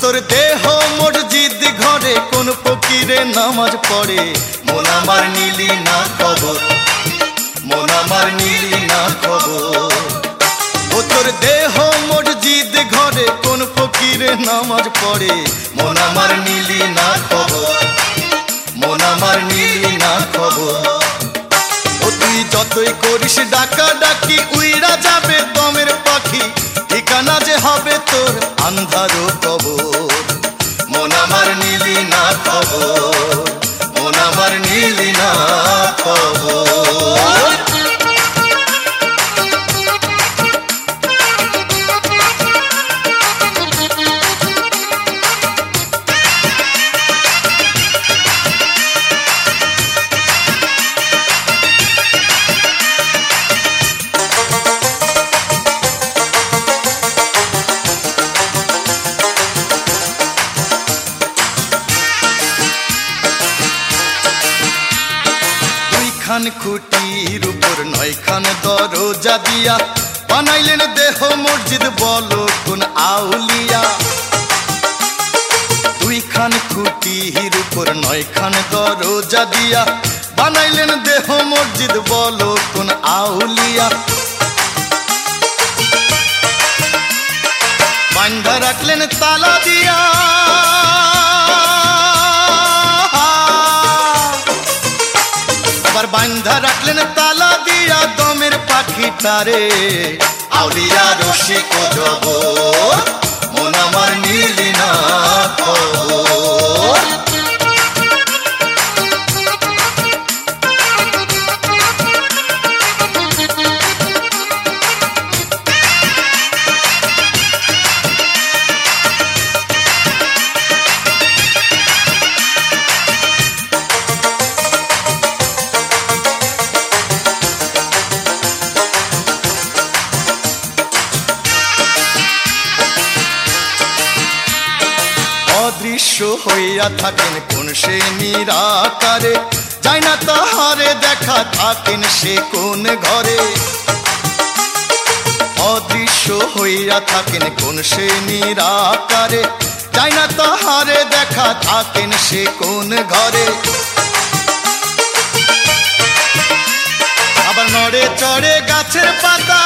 তোর দেহ মসজিদ ঘরে কোন ফকিরে নামাজ পড়ে মন আমার নিলি না খবর, মন আমার নিলি না খবর। ও তোর দেহ মসজিদ ঘরে কোন ফকিরে নামাজ পড়ে মন আমার নিলি না খবর, মন আমার নিলি না খবর। ও তুই যতই করিস ডাকা ডাকি উইরা যাবে দমের পাখি, ঠিকানা যে হবে তোর আন্ধারো কবর। মন আমার নিলি না খবর, মন আমার নিলি না খবর। খান খুঁটির উপর 9 খান দরজা দিয়া বানাইলেন দেহ মসজিদ, বলো কোন আউলিয়া। 2 খান খুঁটির উপর 9 খান দরজা দিয়া বানাইলেন দেহ মসজিদ, বলো কোন আউলিয়া। বান্ধা রাখলেন তালা দিয়া, বান্ধা রাখলেন তালা দিয়া দমের পাখিটারে। আউলিয়া রসিক জবর, মন আমার নিলি না খবর। অদৃশ্য হইয়া থাকেন কোন সে নিরাকারে, যায় না তাহারে দেখা থাকেন সে কোন ঘরে। অদৃশ্য হইয়া থাকেন কোন সে নিরাকারে, যায় না তাহারে দেখা থাকেন সে কোন ঘরে। আবার নড়ে চড়ে গাছের পাতা,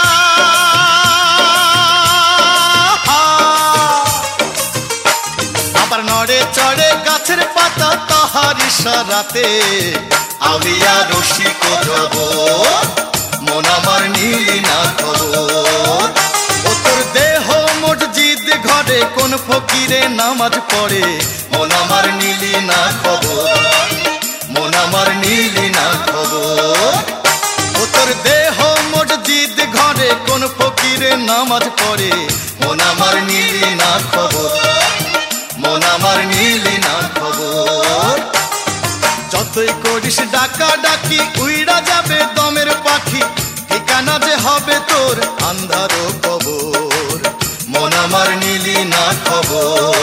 আবার নড়ে চড়ে গাছের পাতা তাহার ইশারাতে। আউলিয়া রসিক জবর, মন আমার নিলি না খবর। ও তোর দেহ মসজিদ ঘরে কোন ফকিরে নামাজ পড়ে মন আমার নিলি না খবর, মন আমার নিলি না খবর। ও তোর দেহ মসজিদ ঘরে কোন ফকিরে নামাজ পড়ে মন আমার নিলি না খবর, মন আমার নিলি না খবর। যতই করিস ডাকা ডাকি উইরা যাবে দমের পাখি, ঠিকানা যে হবে তোর আন্ধারো কবর। মন আমার নিলি না খবর,